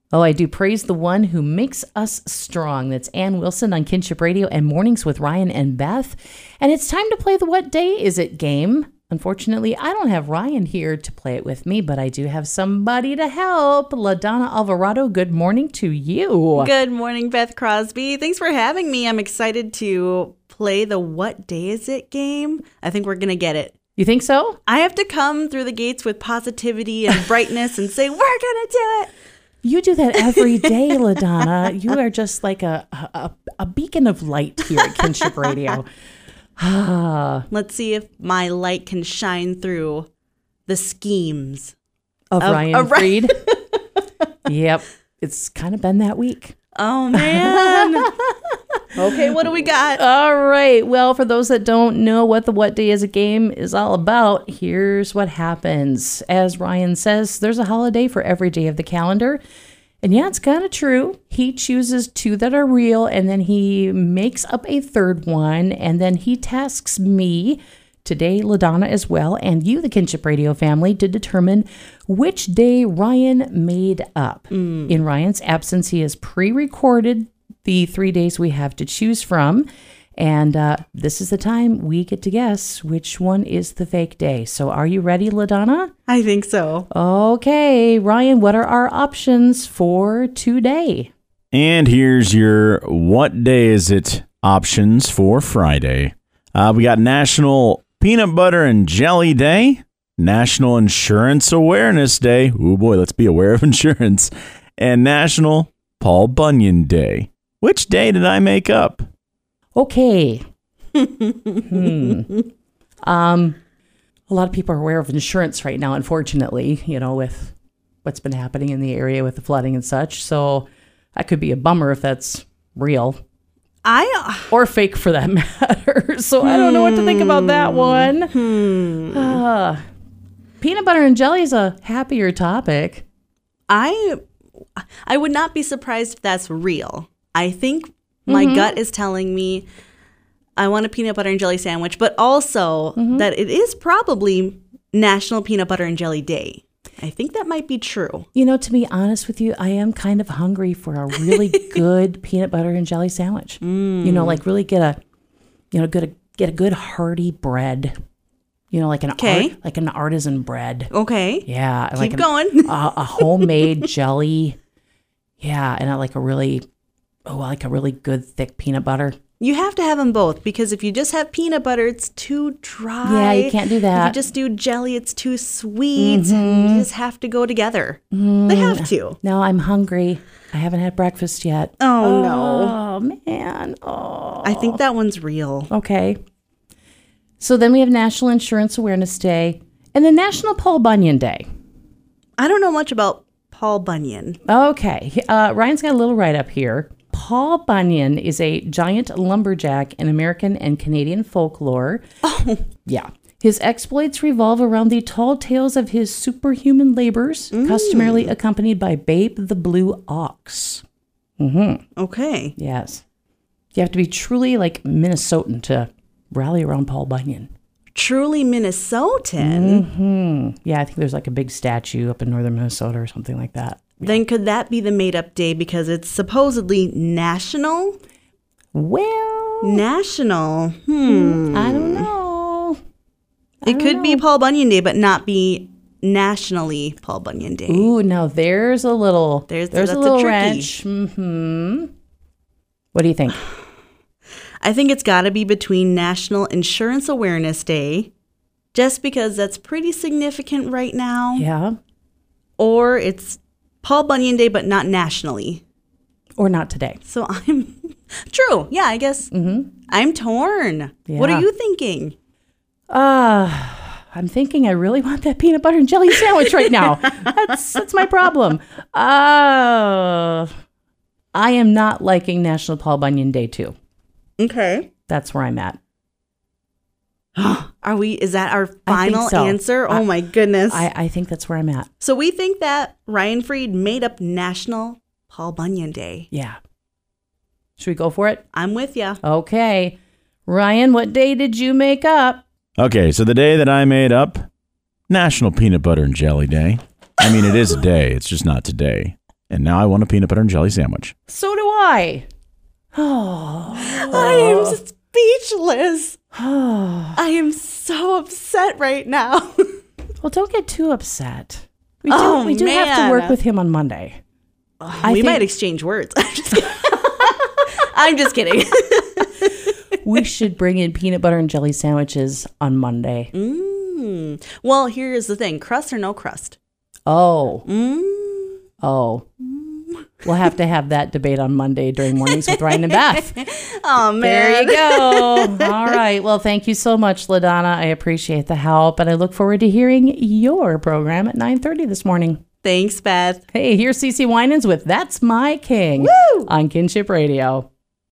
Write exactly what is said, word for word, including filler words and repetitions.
Oh, I do praise the one who makes us strong. That's Ann Wilson on Kinship Radio and Mornings with Ryan and Beth. And it's time to play the What Day Is It game. Unfortunately, I don't have Ryan here to play it with me, but I do have somebody to help. LaDonna Alvarado, good morning to you. Good morning, Beth Crosby. Thanks for having me. I'm excited to play the What Day Is It game. I think we're going to get it. You think so? I have to come through the gates with positivity and brightness and say, we're going to do it. You do that every day, LaDonna. You are just like a, a, a beacon of light here at Kinship Radio. Let's see if my light can shine through the schemes of, of Ryan of, Freed. Yep. It's kind of been that week. Oh, man. Okay, what do we got? All right. Well, for those that don't know what the What Day Is It game is all about, here's what happens. As Ryan says, there's a holiday for every day of the calendar. And yeah, it's kind of true. He chooses two that are real, and then he makes up a third one, and then he tasks me, today LaDonna as well, and you, the Kinship Radio family, to determine which day Ryan made up. Mm. In Ryan's absence, he has pre-recorded the three days we have to choose from. And uh, this is the time we get to guess which one is the fake day. So are you ready, LaDonna? I think so. Okay. Ryan, what are our options for today? And here's your What Day Is It options for Friday. Uh, we got National Peanut Butter and Jelly Day, National Insurance Awareness Day. Oh boy, let's be aware of insurance. And National Paul Bunyan Day. Which day did I make up? Okay. hmm. Um, a lot of people are aware of insurance right now, unfortunately, you know, with what's been happening in the area with the flooding and such. So that could be a bummer if that's real. I Or fake for that matter. So I don't know what to think about that one. Hmm. Uh, peanut butter and jelly is a happier topic. I I would not be surprised if that's real. I think my mm-hmm. gut is telling me I want a peanut butter and jelly sandwich, but also mm-hmm. that it is probably National Peanut Butter and Jelly Day. I think that might be true. You know, to be honest with you, I am kind of hungry for a really good peanut butter and jelly sandwich. Mm. You know, like really get a, you know, good get a good hearty bread. You know, like an okay. art, like an artisan bread. Okay. Yeah. Keep like an, going. a, a homemade jelly. Yeah, and I like a really, oh, I like a really good thick peanut butter. You have to have them both because if you just have peanut butter, it's too dry. Yeah, you can't do that. If you just do jelly, it's too sweet. Mm-hmm. You just have to go together. Mm. They have to. No, I'm hungry. I haven't had breakfast yet. Oh, oh no. Oh, man. Oh. I think that one's real. Okay. So then we have National Insurance Awareness Day and then National Paul Bunyan Day. I don't know much about Paul Bunyan. Okay. Uh, Ryan's got a little write-up here. Paul Bunyan is a giant lumberjack in American and Canadian folklore. Oh. Yeah. His exploits revolve around the tall tales of his superhuman labors, mm. customarily accompanied by Babe the Blue Ox. Mm-hmm. Okay. Yes. You have to be truly like Minnesotan to rally around Paul Bunyan. Truly Minnesotan? Mm-hmm. Yeah, I think there's like a big statue up in northern Minnesota or something like that. Yeah. Then could that be the made-up day because it's supposedly national? Well... National? Hmm. I don't know. I it don't could know. be Paul Bunyan Day, but not be nationally Paul Bunyan Day. Ooh, now there's a little... There's, there's a little a wrench. Mm-hmm. What do you think? I think it's got to be between National Insurance Awareness Day, just because that's pretty significant right now. Yeah. Or it's Paul Bunyan Day, but not nationally. Or not today. So I'm... True. Yeah, I guess. Mm-hmm. I'm torn. Yeah. What are you thinking? Uh, I'm thinking I really want that peanut butter and jelly sandwich right now. That's that's my problem. Uh, I am not liking National Paul Bunyan Day too. Okay. That's where I'm at. Are we, is that our final so. answer? I, oh my goodness. I, I think that's where I'm at. So we think that Ryan Freed made up National Paul Bunyan Day. Yeah. Should we go for it? I'm with ya. Okay. Ryan, what day did you make up? Okay, so the day that I made up, National Peanut Butter and Jelly Day. I mean, it is a day. It's just not today. and now I want a peanut butter and jelly sandwich. So do I. I am speechless. I am so upset right now. Well, don't get too upset. We do, Oh, we do have to man. work with him on Monday. I we think- might exchange words. I'm just kidding. I'm just kidding. We should bring in peanut butter and jelly sandwiches on Monday. Mm. Well, here's the thing. Crust or no crust? Oh. Mm. Oh. We'll have to have that debate on Monday during Mornings with Ryan and Beth. Oh, man. There you go. All right. Well, thank you so much, LaDonna. I appreciate the help, and I look forward to hearing your program at nine thirty this morning. Thanks, Beth. Hey, here's Cece Winans with That's My King Woo! on Kinship Radio.